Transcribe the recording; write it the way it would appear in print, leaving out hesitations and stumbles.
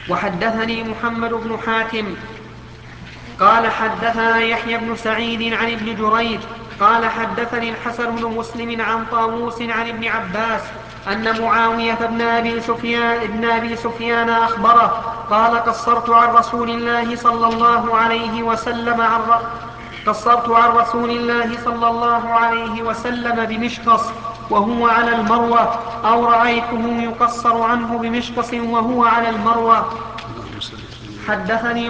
وحدثني محمد بن حاتم قال حدثنا يحيى بن سعيد عن ابن جريج قال حدثني الحسن بن مسلم عن طاووس عن ابن عباس أن معاوية بن أبي سفيان أخبره قال قصرت عن رسول الله صلى الله عليه وسلم بمشقص وهو على المروة، أو رأيته يقصر عنه بمشقص وهو على المروة. حدثني